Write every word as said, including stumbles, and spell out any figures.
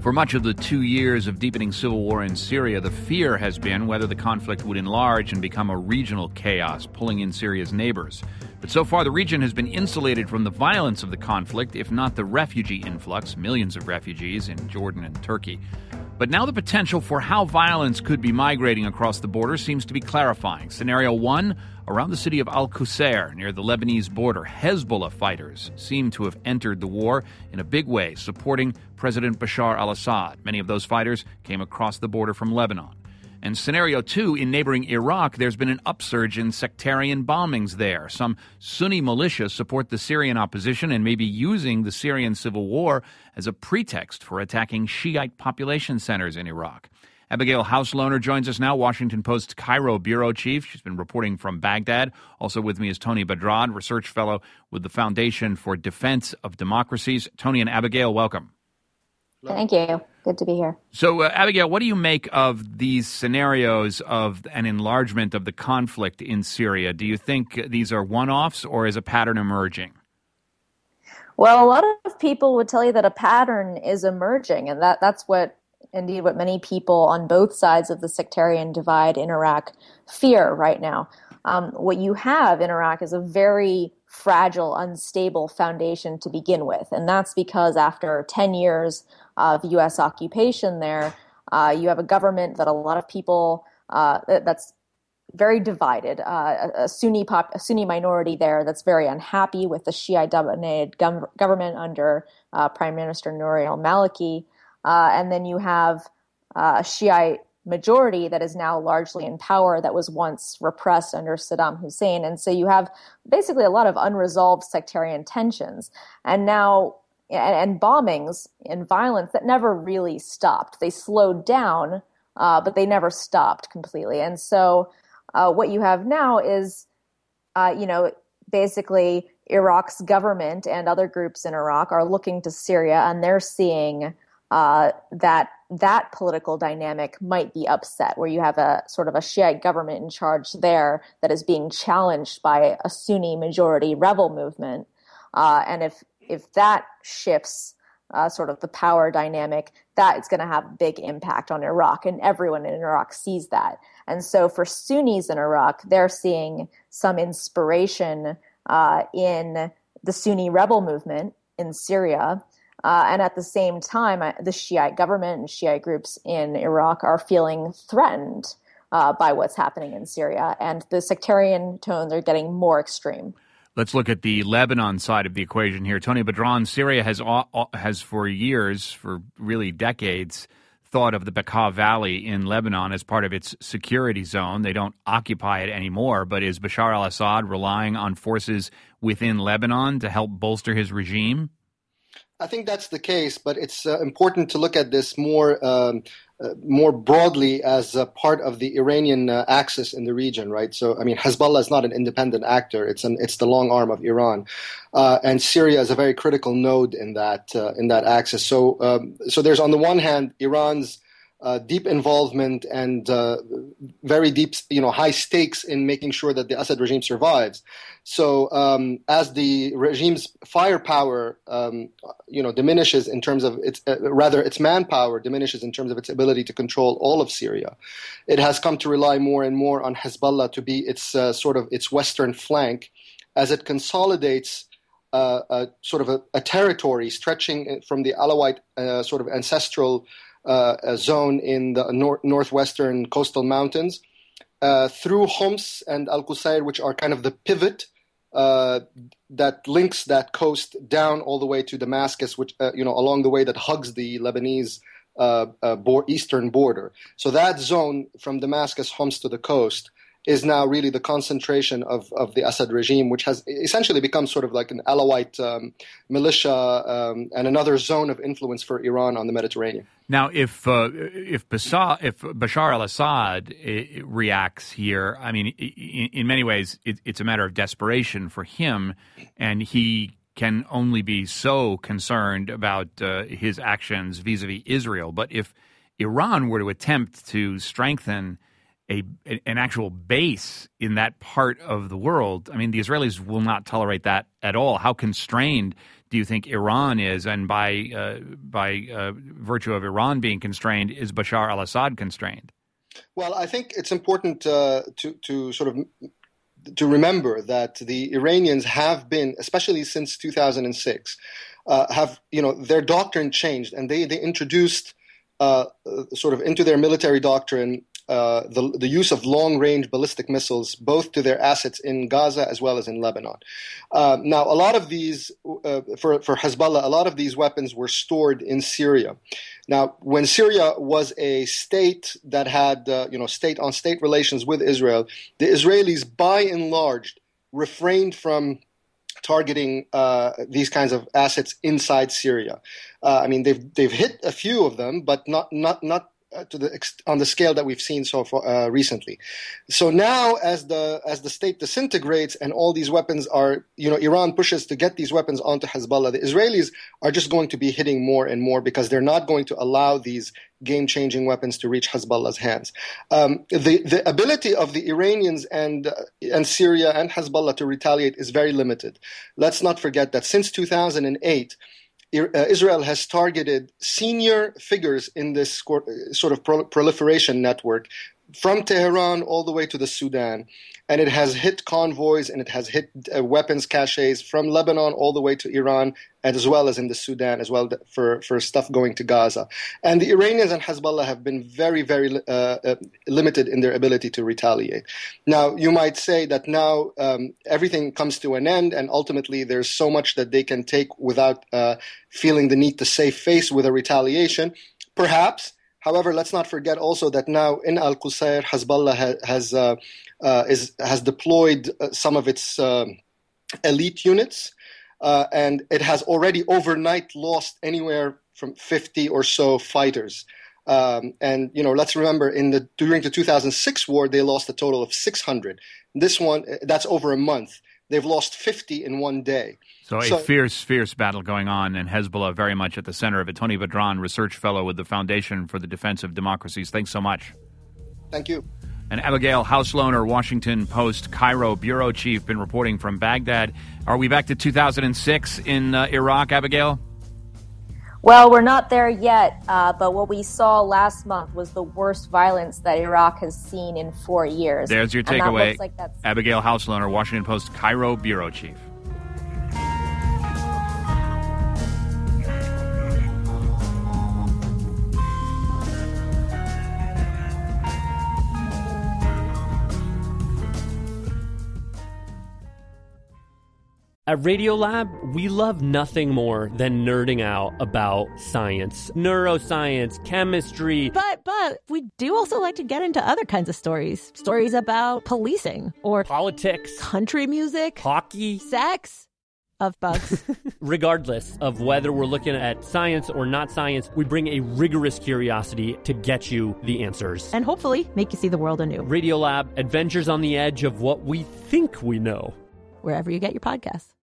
For much of the two years of deepening civil war in Syria, the fear has been whether the conflict would enlarge and become a regional chaos, pulling in Syria's neighbors. But so far, the region has been insulated from the violence of the conflict, if not the refugee influx, millions of refugees in Jordan and Turkey. But now the potential for how violence could be migrating across the border seems to be clarifying. Scenario one, around the city of Al-Qusair, near the Lebanese border, Hezbollah fighters seem to have entered the war in a big way, supporting President Bashar al-Assad. Many of those fighters came across the border from Lebanon. And scenario two, in neighboring Iraq, there's been an upsurge in sectarian bombings there. Some Sunni militias support the Syrian opposition and may be using the Syrian civil war as a pretext for attacking Shiite population centers in Iraq. Abigail Hauslohner joins us now, Washington Post Cairo bureau chief. She's been reporting from Baghdad. Also with me is Tony Badrad, research fellow with the Foundation for Defense of Democracies. Tony and Abigail, welcome. Thank you. Good to be here. So, uh, Abigail, what do you make of these scenarios of an enlargement of the conflict in Syria? Do you think these are one-offs, or is a pattern emerging? Well, a lot of people would tell you that a pattern is emerging, and that, that's what, indeed, what many people on both sides of the sectarian divide in Iraq fear right now. Um, what you have in Iraq is a very fragile, unstable foundation to begin with, and that's because after ten years of U S occupation there, uh, you have a government that a lot of people, uh, that's very divided, uh, a, a Sunni pop, a Sunni minority there that's very unhappy with the Shiite-dominated gov- government under uh, Prime Minister Nouri al-Maliki, uh, and then you have uh, a Shiite majority that is now largely in power that was once repressed under Saddam Hussein. And so you have basically a lot of unresolved sectarian tensions. And now and bombings and violence that never really stopped. They slowed down, uh, but they never stopped completely. And so uh, what you have now is, uh, you know, basically Iraq's government and other groups in Iraq are looking to Syria, and they're seeing uh, that that political dynamic might be upset, where you have a sort of a Shiite government in charge there that is being challenged by a Sunni majority rebel movement. Uh, and if If that shifts uh, sort of the power dynamic, that is going to have a big impact on Iraq, and everyone in Iraq sees that. And so for Sunnis in Iraq, they're seeing some inspiration uh, in the Sunni rebel movement in Syria. Uh, and at the same time, the Shiite government and Shiite groups in Iraq are feeling threatened uh, by what's happening in Syria. And the sectarian tones are getting more extreme. Let's look at the Lebanon side of the equation here. Tony Badran, Syria has has for years, for really decades, thought of the Bekaa Valley in Lebanon as part of its security zone. They don't occupy it anymore, but is Bashar al-Assad relying on forces within Lebanon to help bolster his regime? I think that's the case, but it's uh, important to look at this more um, uh, more broadly as a part of the Iranian uh, axis in the region, right? So, I mean, Hezbollah is not an independent actor; it's an it's the long arm of Iran, uh, and Syria is a very critical node in that uh, in that axis. So, um, so there's on the one hand Iran's Uh, deep involvement and uh, very deep, you know, high stakes in making sure that the Assad regime survives. So um, as the regime's firepower, um, you know, diminishes in terms of its, uh, rather its manpower diminishes in terms of its ability to control all of Syria, it has come to rely more and more on Hezbollah to be its uh, sort of its western flank as it consolidates uh, a, sort of a, a territory stretching from the Alawite uh, sort of ancestral Uh, a zone in the nor- northwestern coastal mountains uh, through Homs and Al-Qusair, which are kind of the pivot uh, that links that coast down all the way to Damascus, which uh, you know along the way that hugs the Lebanese uh, uh, bo- eastern border. So that zone from Damascus, Homs to the coast is now really the concentration of, of the Assad regime, which has essentially become sort of like an Alawite um, militia um, and another zone of influence for Iran on the Mediterranean. Now, if uh, if Bashar, if Bashar al-Assad uh, reacts here, I mean, in, in many ways, it, it's a matter of desperation for him, and he can only be so concerned about uh, his actions vis-a-vis Israel. But if Iran were to attempt to strengthen a an actual base in that part of the world, I mean, the Israelis will not tolerate that at all. How constrained do you think Iran is? And by uh, by uh, virtue of Iran being constrained, is Bashar al-Assad constrained? Well, I think it's important uh, to to sort of to remember that the Iranians have been, especially since two thousand six, uh, have you know their doctrine changed, and they they introduced uh, sort of into their military doctrine uh, the the use of long range ballistic missiles, both to their assets in Gaza as well as in Lebanon. Uh, now, a lot of these uh, for for Hezbollah, a lot of these weapons were stored in Syria. Now, when Syria was a state that had, uh, you know, state-on-state relations with Israel, the Israelis, by and large, refrained from targeting uh, these kinds of assets inside Syria. Uh, I mean, they've they've hit a few of them, but not not not to the on the scale that we've seen so far uh, recently. So now, as the as the state disintegrates and all these weapons are, you know, Iran pushes to get these weapons onto Hezbollah, the Israelis are just going to be hitting more and more because they're not going to allow these game-changing weapons to reach Hezbollah's hands. Um, the the ability of the Iranians and uh, and Syria and Hezbollah to retaliate is very limited. Let's not forget that since two thousand eight. Israel has targeted senior figures in this sort of proliferation network from Tehran all the way to the Sudan. And it has hit convoys and it has hit uh, weapons caches from Lebanon all the way to Iran, as well as in the Sudan as well for, for stuff going to Gaza. And the Iranians and Hezbollah have been very, very uh, uh, limited in their ability to retaliate. Now, you might say that now um, everything comes to an end and ultimately there's so much that they can take without uh, feeling the need to save face with a retaliation. Perhaps. However, let's not forget also that now in Al-Qusayr, Hezbollah ha- has uh, uh, is, has deployed uh, some of its uh, elite units, uh, and it has already overnight lost anywhere from fifty or so fighters. Um, and you know, let's remember, in the during the two thousand six war, they lost a total of six hundred. This one, that's over a month. They've lost fifty in one day. So a so, fierce, fierce battle going on, and Hezbollah very much at the center of it. Tony Vedran, research fellow with the Foundation for the Defense of Democracies. Thanks so much. Thank you. And Abigail Hauslohner, Washington Post Cairo bureau chief, been reporting from Baghdad. Are we back to two thousand six in uh, Iraq, Abigail? Well, we're not there yet, uh, but what we saw last month was the worst violence that Iraq has seen in four years. There's your takeaway. Like Abigail Hauslohner, Washington Post Cairo bureau chief. At Radiolab, we love nothing more than nerding out about science, neuroscience, chemistry. But, but, we do also like to get into other kinds of stories. Stories about policing or politics, country music, hockey, sex, of bugs. Regardless of whether we're looking at science or not science, we bring a rigorous curiosity to get you the answers. And hopefully make you see the world anew. Radiolab, adventures on the edge of what we think we know. Wherever you get your podcasts.